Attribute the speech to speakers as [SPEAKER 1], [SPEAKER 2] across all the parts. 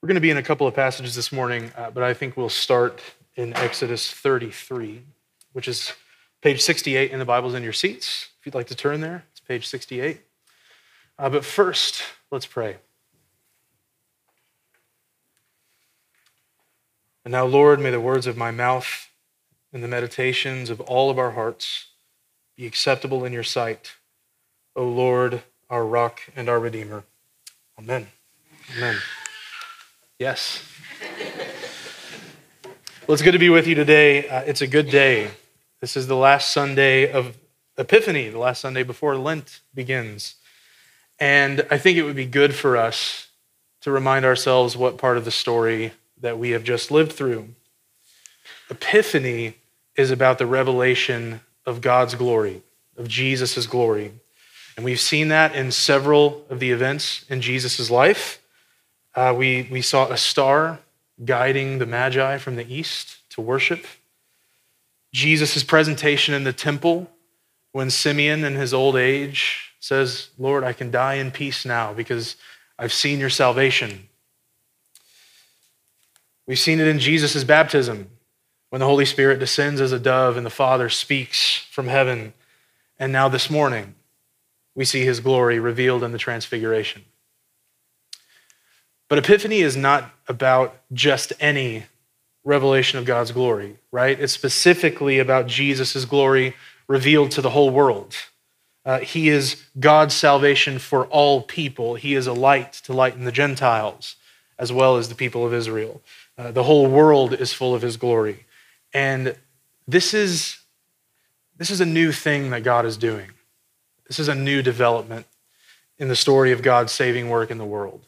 [SPEAKER 1] We're going to be in a couple of passages this morning, but I think we'll start in Exodus 33, which is page 68 in the Bibles in your seats. If you'd like to turn there, it's page 68. But first, let's pray. And now, Lord, may the words of my mouth and the meditations of all of our hearts be acceptable in your sight, O Lord, our rock and our Redeemer. Amen. Amen. Yes. Well, it's good to be with you today. It's a good day. This is the last Sunday of Epiphany, the last Sunday before Lent begins. And I think it would be good for us to remind ourselves what part of the story that we have just lived through. Epiphany is about the revelation of God's glory, of Jesus' glory. And we've seen that in several of the events in Jesus' life. We saw a star guiding the Magi from the east to worship. Jesus' presentation in the temple when Simeon in his old age says, Lord, I can die in peace now because I've seen your salvation. We've seen it in Jesus' baptism when the Holy Spirit descends as a dove and the Father speaks from heaven. And now this morning, we see his glory revealed in the transfiguration. But Epiphany is not about just any revelation of God's glory, right? It's specifically about Jesus' glory revealed to the whole world. He is God's salvation for all people. He is a light to lighten the Gentiles, as well as the people of Israel. The whole world is full of his glory. And this is a new thing that God is doing. This is a new development in the story of God's saving work in the world.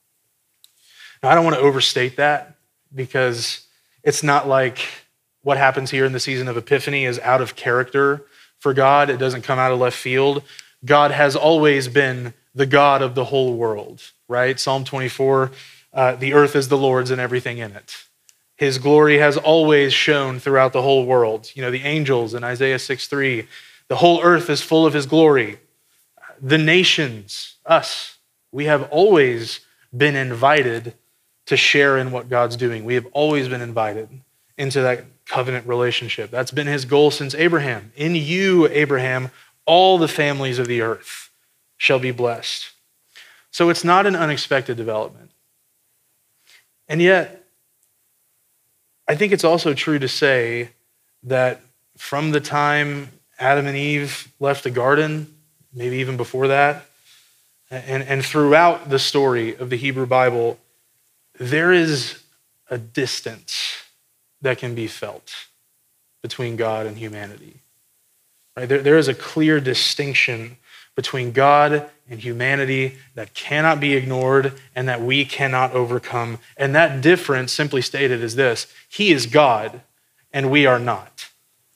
[SPEAKER 1] Now, I don't want to overstate that because it's not like what happens here in the season of Epiphany is out of character for God. It doesn't come out of left field. God has always been the God of the whole world, right? Psalm 24, the earth is the Lord's and everything in it. His glory has always shone throughout the whole world. You know, the angels in Isaiah 6:3, the whole earth is full of his glory. The nations, us, we have always been invited to share in what God's doing. We have always been invited into that covenant relationship. That's been his goal since Abraham. In you, Abraham, all the families of the earth shall be blessed. So it's not an unexpected development. And yet, I think it's also true to say that from the time Adam and Eve left the garden, maybe even before that, and throughout the story of the Hebrew Bible, there is a distance that can be felt between God and humanity. Right? There is a clear distinction between God and humanity that cannot be ignored and that we cannot overcome. And that difference, simply stated, is this: he is God and we are not.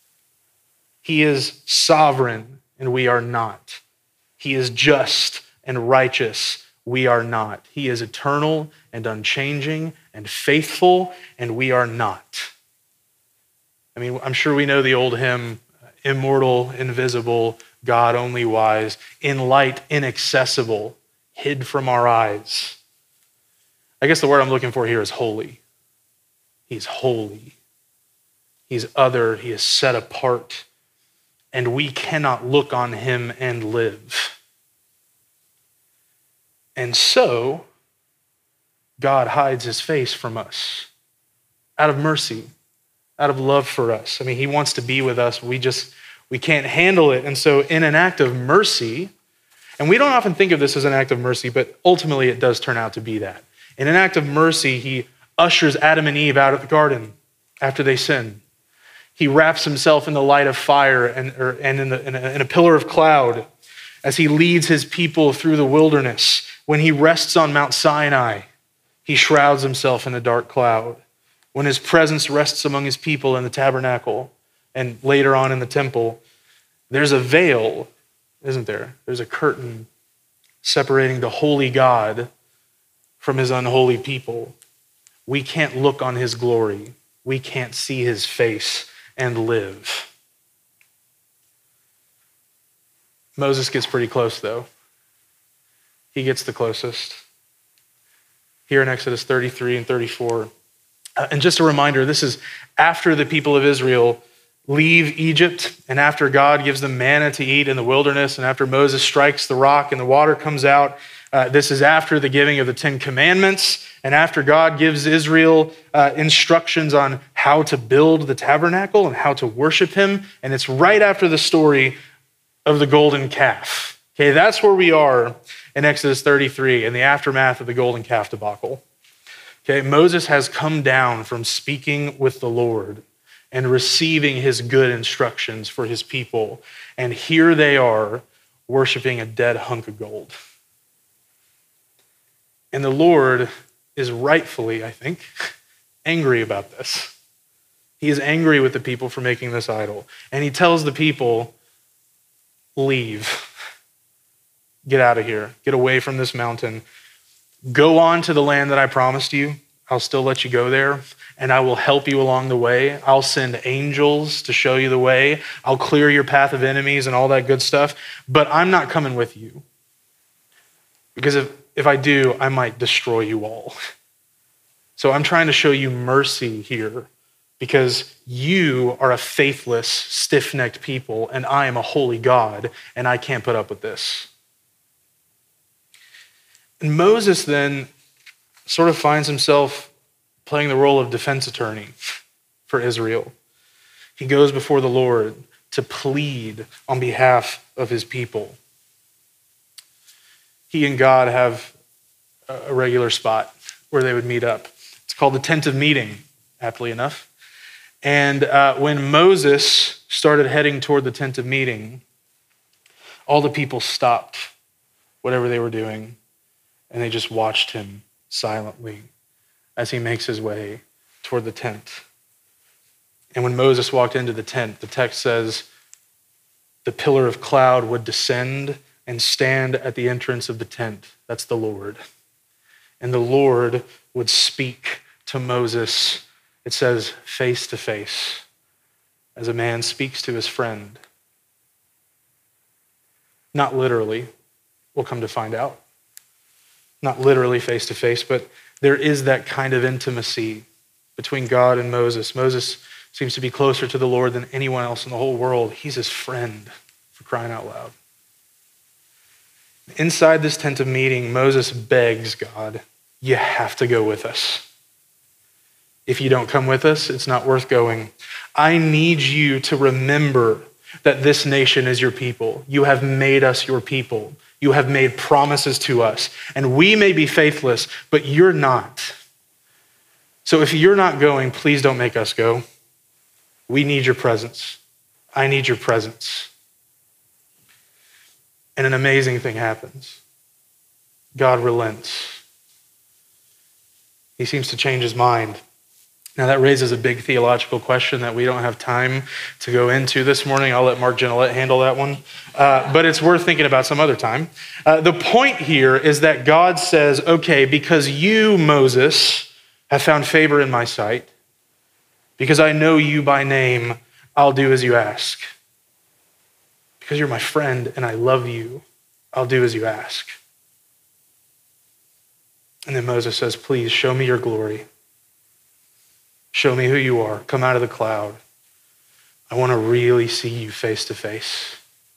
[SPEAKER 1] He is sovereign and we are not. He is just and righteous. We are not. He is eternal and unchanging and faithful, and we are not. I mean, I'm sure we know the old hymn, immortal, invisible, God only wise, in light, inaccessible, hid from our eyes. I guess the word I'm looking for here is holy. He's holy. He's other. He is set apart, and we cannot look on him and live. And so, God hides his face from us out of mercy, out of love for us. I mean, he wants to be with us. We can't handle it. And so in an act of mercy, and we don't often think of this as an act of mercy, but ultimately it does turn out to be that. In an act of mercy, he ushers Adam and Eve out of the garden after they sin. He wraps himself in the light of fire and in a pillar of cloud as he leads his people through the wilderness. When he rests on Mount Sinai, he shrouds himself in a dark cloud. When his presence rests among his people in the tabernacle and later on in the temple, there's a veil, isn't there? There's a curtain separating the holy God from his unholy people. We can't look on his glory. We can't see his face and live. Moses gets pretty close, though. He gets the closest. here in Exodus 33 and 34. And just a reminder, this is after the people of Israel leave Egypt, and after God gives them manna to eat in the wilderness, and after Moses strikes the rock and the water comes out. This is after the giving of the 10 Commandments, and after God gives Israel instructions on how to build the tabernacle and how to worship him. And it's right after the story of the golden calf. Okay, that's where we are in Exodus 33 in the aftermath of the golden calf debacle. Okay, Moses has come down from speaking with the Lord and receiving his good instructions for his people. And here they are worshiping a dead hunk of gold. And the Lord is rightfully, I think, angry about this. He is angry with the people for making this idol. And he tells the people, leave. Get out of here. Get away from this mountain. Go on to the land that I promised you. I'll still let you go there, and I will help you along the way. I'll send angels to show you the way. I'll clear your path of enemies and all that good stuff, but I'm not coming with you. Because if I do, I might destroy you all. So I'm trying to show you mercy here because you are a faithless, stiff-necked people, and I am a holy God, and I can't put up with this. And Moses then sort of finds himself playing the role of defense attorney for Israel. He goes before the Lord to plead on behalf of his people. He and God have a regular spot where they would meet up. It's called the Tent of Meeting, aptly enough. And when Moses started heading toward the Tent of Meeting, all the people stopped whatever they were doing, and they just watched him silently as he makes his way toward the tent. And when Moses walked into the tent, the text says, the pillar of cloud would descend and stand at the entrance of the tent. That's the Lord. And the Lord would speak to Moses, it says, face to face, as a man speaks to his friend. Not literally, we'll come to find out. Not literally face to face, but there is that kind of intimacy between God and Moses. Moses seems to be closer to the Lord than anyone else in the whole world. He's his friend, for crying out loud. Inside this tent of meeting, Moses begs God, you have to go with us. If you don't come with us, it's not worth going. I need you to remember that this nation is your people. You have made us your people. You have made promises to us, and we may be faithless, but you're not. So if you're not going, please don't make us go. We need your presence. I need your presence. And an amazing thing happens. God relents. He seems to change his mind. Now that raises a big theological question that we don't have time to go into this morning. I'll let Mark Genelette handle that one. But it's worth thinking about some other time. The point here is that God says, okay, because you, Moses, have found favor in my sight, because I know you by name, I'll do as you ask. Because you're my friend and I love you, I'll do as you ask. And then Moses says, please show me your glory. Show me who you are. Come out of the cloud. I want to really see you face to face.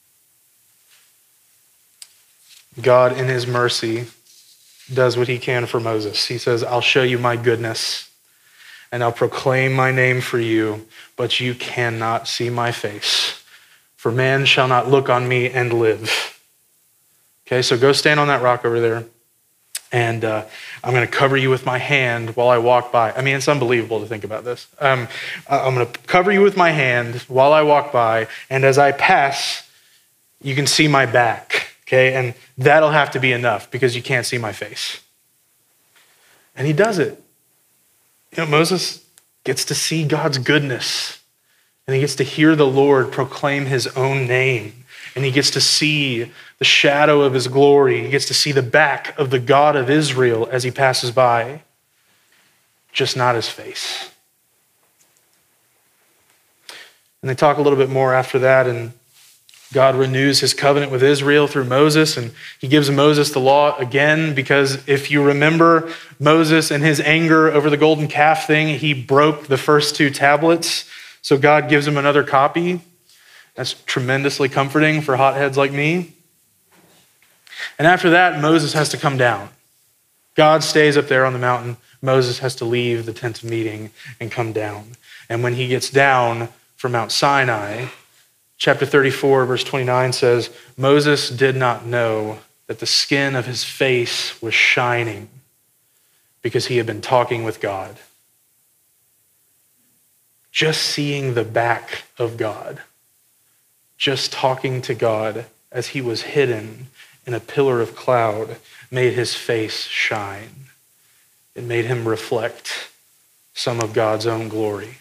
[SPEAKER 1] God, in his mercy, does what he can for Moses. He says, I'll show you my goodness, and I'll proclaim my name for you, but you cannot see my face. For man shall not look on me and live. Okay, so go stand on that rock over there. And I'm going to cover you with my hand while I walk by. I mean, it's unbelievable to think about this. I'm going to cover you with my hand while I walk by. And as I pass, you can see my back. Okay, and that'll have to be enough because you can't see my face. And he does it. You know, Moses gets to see God's goodness. And he gets to hear the Lord proclaim his own name. And he gets to see the shadow of his glory. He gets to see the back of the God of Israel as he passes by, just not his face. And they talk a little bit more after that in God renews his covenant with Israel through Moses, and he gives Moses the law again because if you remember Moses and his anger over the golden calf thing, he broke the first 2 tablets. So God gives him another copy. That's tremendously comforting for hotheads like me. And after that, Moses has to come down. God stays up there on the mountain. Moses has to leave the tent of meeting and come down. And when he gets down from Mount Sinai, chapter 34, verse 29 says, Moses did not know that the skin of his face was shining because he had been talking with God. Just seeing the back of God, just talking to God as he was hidden in a pillar of cloud made his face shine. It made him reflect some of God's own glory.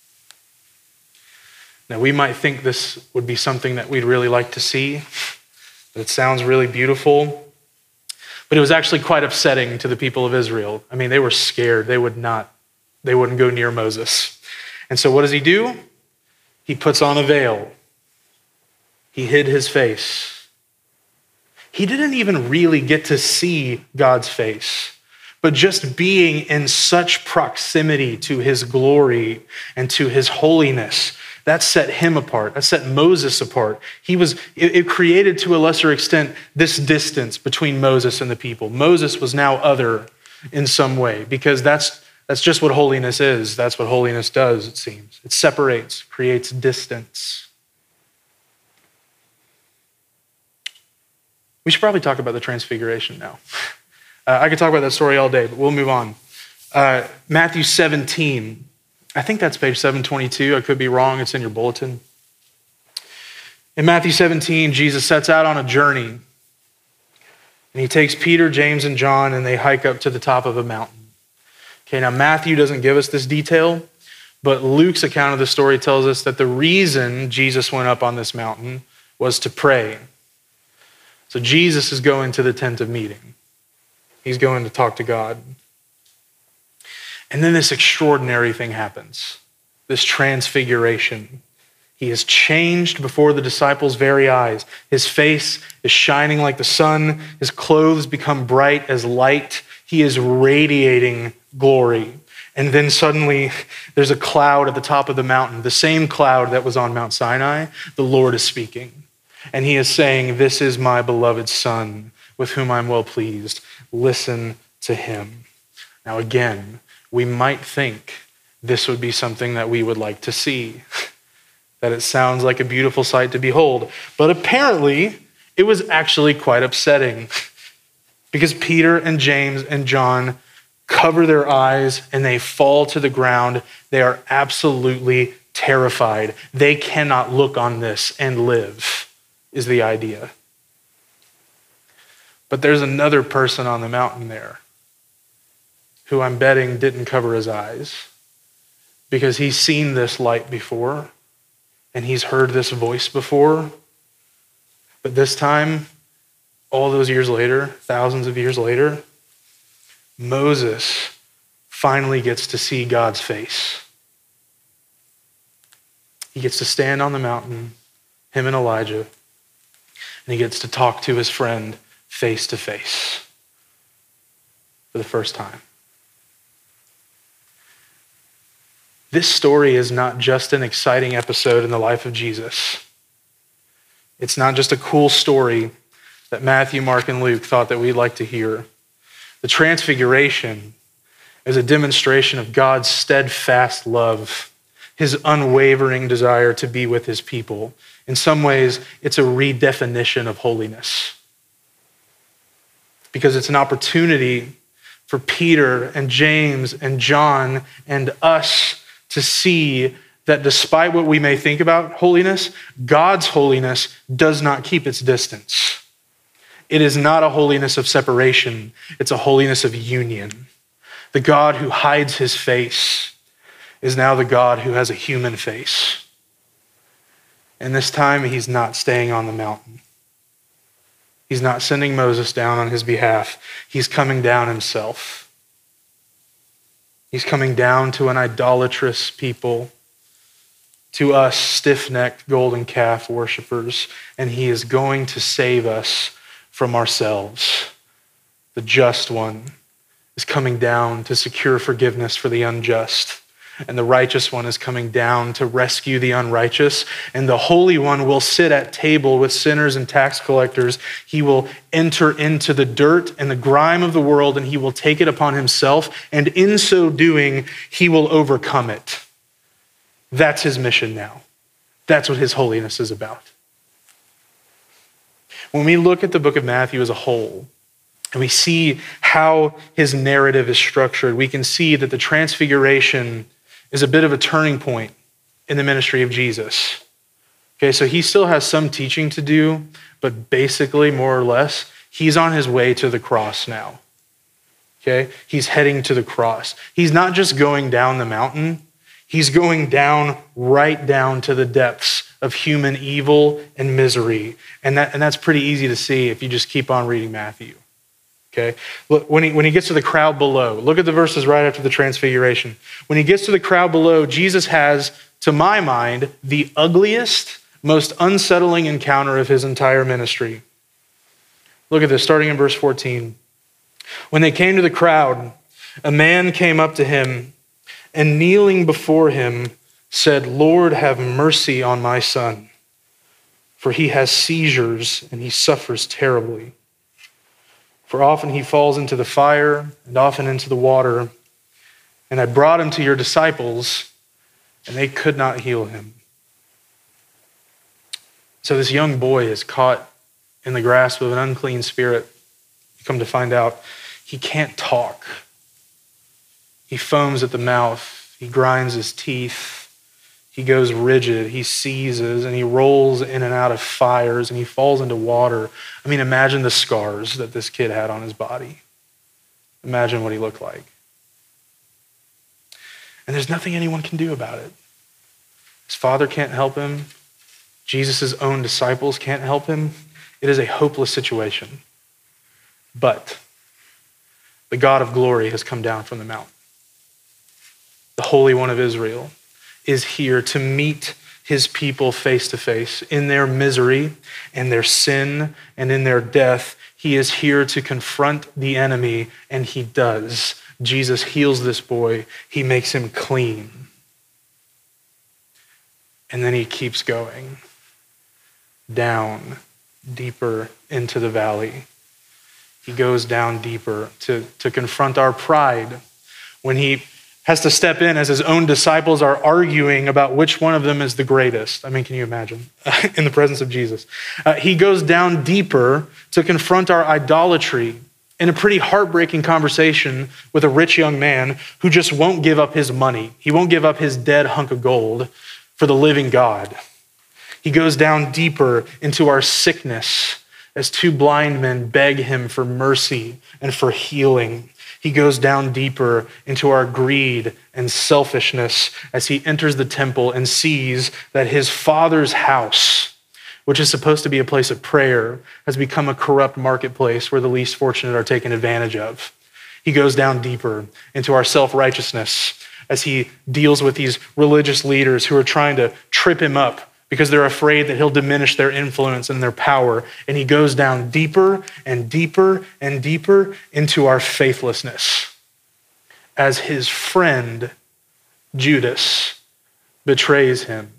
[SPEAKER 1] Now, we might think this would be something that we'd really like to see. It sounds really beautiful, but it was actually quite upsetting to the people of Israel. I mean, they were scared. They wouldn't go near Moses. And so what does he do? He puts on a veil. He hid his face. He didn't even really get to see God's face, but just being in such proximity to his glory and to his holiness, that set him apart. That set Moses apart. It created to a lesser extent this distance between Moses and the people. Moses was now other in some way because that's just what holiness is. That's what holiness does, it seems. It separates, creates distance. We should probably talk about the transfiguration now. I could talk about that story all day, but we'll move on. Matthew 17. I think that's page 722. I could be wrong. It's in your bulletin. In Matthew 17, Jesus sets out on a journey. And he takes Peter, James, and John, and they hike up to the top of a mountain. Okay, now Matthew doesn't give us this detail, but Luke's account of the story tells us that the reason Jesus went up on this mountain was to pray. So Jesus is going to the tent of meeting. He's going to talk to God. And then this extraordinary thing happens, this transfiguration. He is changed before the disciples' very eyes. His face is shining like the sun. His clothes become bright as light. He is radiating glory. And then suddenly there's a cloud at the top of the mountain, the same cloud that was on Mount Sinai. The Lord is speaking. And he is saying, "This is my beloved Son, with whom I'm well pleased. Listen to him." Now again, we might think this would be something that we would like to see, that it sounds like a beautiful sight to behold. But apparently, it was actually quite upsetting because Peter and James and John cover their eyes and they fall to the ground. They are absolutely terrified. They cannot look on this and live, is the idea. But there's another person on the mountain there who I'm betting didn't cover his eyes because he's seen this light before and he's heard this voice before. But this time, all those years later, thousands of years later, Moses finally gets to see God's face. He gets to stand on the mountain, him and Elijah, and he gets to talk to his friend face to face for the first time. This story is not just an exciting episode in the life of Jesus. It's not just a cool story that Matthew, Mark, and Luke thought that we'd like to hear. The transfiguration is a demonstration of God's steadfast love, his unwavering desire to be with his people. In some ways, it's a redefinition of holiness because it's an opportunity for Peter and James and John and us to see that despite what we may think about holiness, God's holiness does not keep its distance. It is not a holiness of separation. It's a holiness of union. The God who hides his face is now the God who has a human face. And this time, he's not staying on the mountain. He's not sending Moses down on his behalf. He's coming down himself. He's coming down to an idolatrous people, to us stiff-necked golden calf worshipers, and he is going to save us from ourselves. The just one is coming down to secure forgiveness for the unjust, and the righteous one is coming down to rescue the unrighteous, and the Holy One will sit at table with sinners and tax collectors. He will enter into the dirt and the grime of the world, and he will take it upon himself, and in so doing, he will overcome it. That's his mission now. That's what his holiness is about. When we look at the book of Matthew as a whole, and we see how his narrative is structured, we can see that the transfiguration is a bit of a turning point in the ministry of Jesus. Okay, so he still has some teaching to do, but basically, more or less, he's on his way to the cross now. Okay, he's heading to the cross. He's not just going down the mountain, he's going down, right down to the depths of human evil and misery. And that's pretty easy to see if you just keep on reading Matthew. Okay? Look, when he gets to the crowd below, look at the verses right after the transfiguration. When he gets to the crowd below, Jesus has, to my mind, the ugliest, most unsettling encounter of his entire ministry. Look at this, starting in verse 14. When they came to the crowd, a man came up to him and kneeling before him said, "Lord, have mercy on my son, for he has seizures and he suffers terribly. For often he falls into the fire and often into the water. And I brought him to your disciples, and they could not heal him." So this young boy is caught in the grasp of an unclean spirit. You come to find out he can't talk. He foams at the mouth. He grinds his teeth. He goes rigid. He seizes, and he rolls in and out of fires, and he falls into water. I mean, imagine the scars that this kid had on his body. Imagine what he looked like. And there's nothing anyone can do about it. His father can't help him. Jesus' own disciples can't help him. It is a hopeless situation. But the God of glory has come down from the mountain. The Holy One of Israel is here to meet his people face to face in their misery and their sin and in their death. He is here to confront the enemy, and he does. Jesus heals this boy. He makes him clean. And then he keeps going down deeper into the valley. He goes down deeper to confront our pride when he has to step in as his own disciples are arguing about which one of them is the greatest. I mean, can you imagine? In the presence of Jesus. He goes down deeper to confront our idolatry in a pretty heartbreaking conversation with a rich young man who just won't give up his money. He won't give up his dead hunk of gold for the living God. He goes down deeper into our sickness as two blind men beg him for mercy and for healing. He goes down deeper into our greed and selfishness as he enters the temple and sees that his Father's house, which is supposed to be a place of prayer, has become a corrupt marketplace where the least fortunate are taken advantage of. He goes down deeper into our self-righteousness as he deals with these religious leaders who are trying to trip him up because they're afraid that he'll diminish their influence and their power. And he goes down deeper and deeper and deeper into our faithlessness as his friend, Judas, betrays him.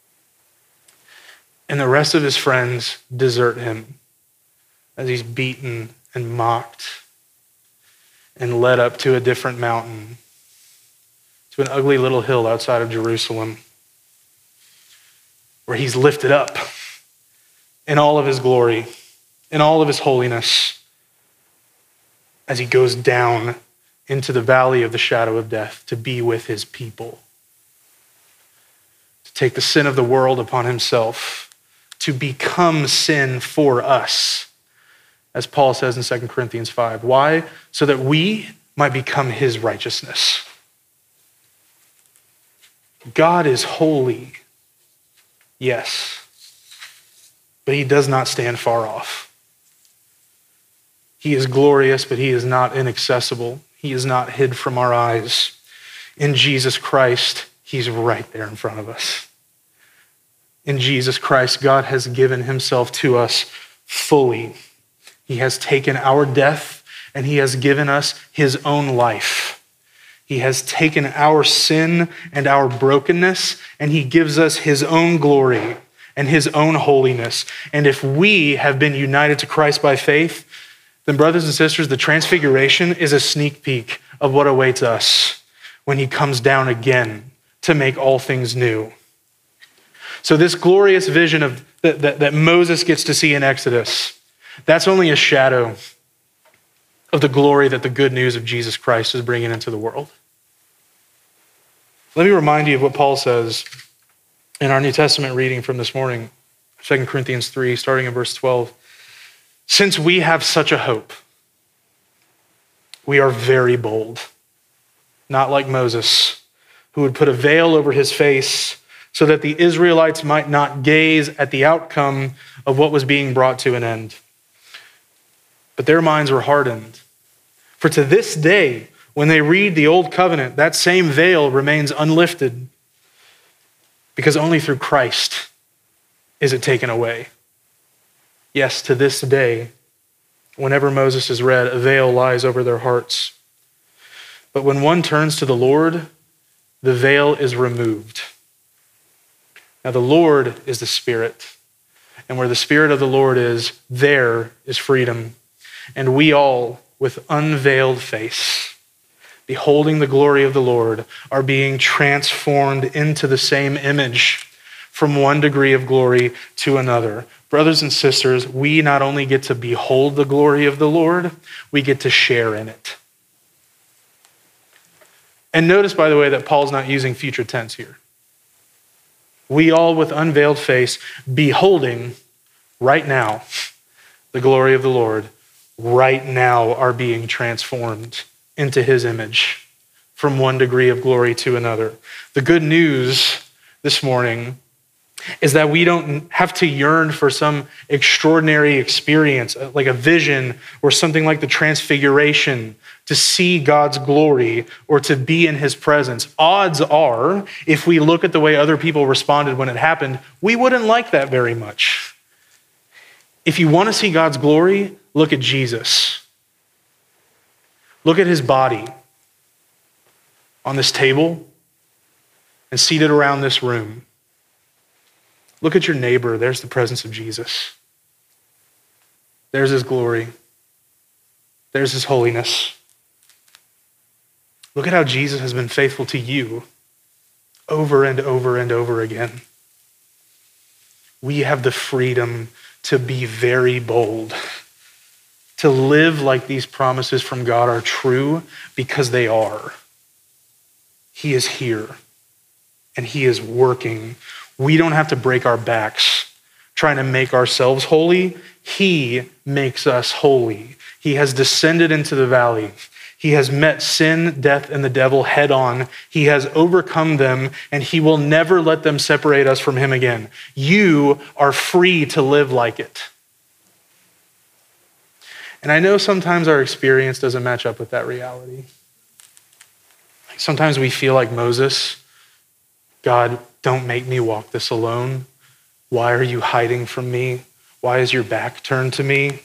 [SPEAKER 1] And the rest of his friends desert him as he's beaten and mocked and led up to a different mountain, to an ugly little hill outside of Jerusalem, where he's lifted up in all of his glory, in all of his holiness, as he goes down into the valley of the shadow of death to be with his people, to take the sin of the world upon himself, to become sin for us, as Paul says in 2 Corinthians 5. Why? So that we might become his righteousness. God is holy. Yes, but he does not stand far off. He is glorious, but he is not inaccessible. He is not hid from our eyes. In Jesus Christ, he's right there in front of us. in Jesus Christ, God has given himself to us fully. He has taken our death and he has given us his own life. He has taken our sin and our brokenness and he gives us his own glory and his own holiness. And if we have been united to Christ by faith, then brothers and sisters, the transfiguration is a sneak peek of what awaits us when he comes down again to make all things new. So this glorious vision of that Moses gets to see in Exodus, that's only a shadow of the glory that the good news of Jesus Christ is bringing into the world. Let me remind you of what Paul says in our New Testament reading from this morning, 2 Corinthians 3, starting in verse 12. Since we have such a hope, we are very bold, not like Moses, who would put a veil over his face so that the Israelites might not gaze at the outcome of what was being brought to an end. But their minds were hardened. For to this day, when they read the Old Covenant, that same veil remains unlifted, because only through Christ is it taken away. Yes, to this day, whenever Moses is read, a veil lies over their hearts. But when one turns to the Lord, the veil is removed. Now, the Lord is the Spirit, and where the Spirit of the Lord is, there is freedom. And we all, with unveiled face, beholding the glory of the Lord, are being transformed into the same image from one degree of glory to another. Brothers and sisters, we not only get to behold the glory of the Lord, we get to share in it. And notice, by the way, that Paul's not using future tense here. We all with unveiled face, beholding right now the glory of the Lord, right now are being transformed into his image from one degree of glory to another. The good news this morning is that we don't have to yearn for some extraordinary experience, like a vision or something like the Transfiguration, to see God's glory or to be in his presence. Odds are, if we look at the way other people responded when it happened, we wouldn't like that very much. If you want to see God's glory, look at Jesus. Look at his body on this table and seated around this room. Look at your neighbor. There's the presence of Jesus. There's his glory. There's his holiness. Look at how Jesus has been faithful to you over and over and over again. We have the freedom to be very bold, to live like these promises from God are true, because they are. He is here and he is working. We don't have to break our backs trying to make ourselves holy. He makes us holy. He has descended into the valley. He has met sin, death, and the devil head on. He has overcome them, and he will never let them separate us from him again. You are free to live like it. And I know sometimes our experience doesn't match up with that reality. Sometimes we feel like Moses, God, don't make me walk this alone. Why are you hiding from me? Why is your back turned to me?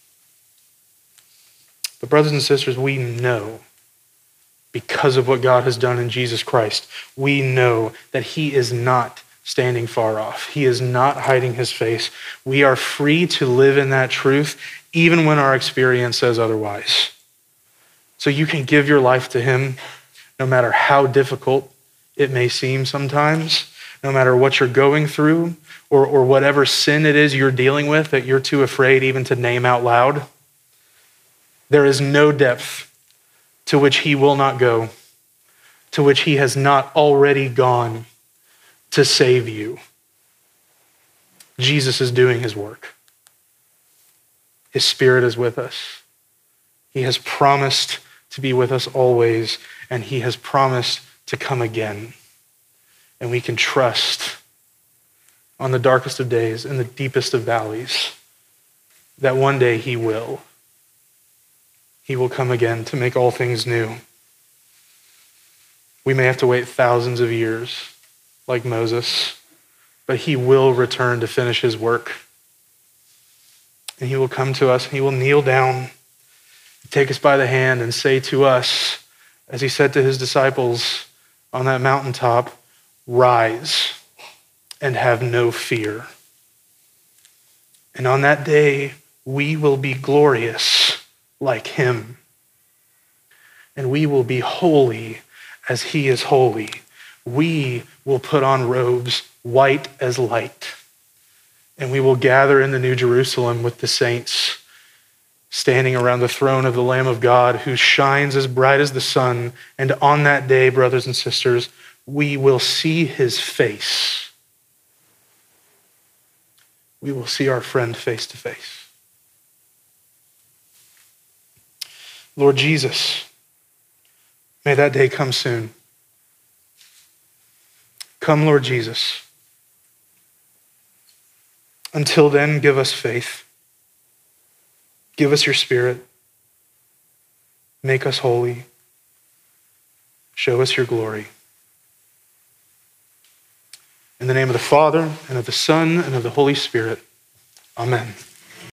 [SPEAKER 1] But brothers and sisters, we know, because of what God has done in Jesus Christ, we know that he is not standing far off. He is not hiding his face. We are free to live in that truth, even when our experience says otherwise. So you can give your life to him, no matter how difficult it may seem sometimes, no matter what you're going through, or whatever sin it is you're dealing with that you're too afraid even to name out loud. There is no depth to which he will not go, to which he has not already gone to save you. Jesus is doing his work. His Spirit is with us. He has promised to be with us always, and he has promised to come again. And we can trust on the darkest of days, in the deepest of valleys, that one day he will. He will come again to make all things new. We may have to wait thousands of years like Moses, but he will return to finish his work. And he will come to us, and he will kneel down, take us by the hand, and say to us, as he said to his disciples on that mountaintop, rise and have no fear. And on that day, we will be glorious like him. And we will be holy as he is holy. We will put on robes white as light. And we will gather in the New Jerusalem with the saints, standing around the throne of the Lamb of God, who shines as bright as the sun. And on that day, brothers and sisters, we will see his face. We will see our friend face to face. Lord Jesus, may that day come soon. Come, Lord Jesus. Until then, give us faith. Give us your Spirit. Make us holy. Show us your glory. In the name of the Father, and of the Son, and of the Holy Spirit. Amen.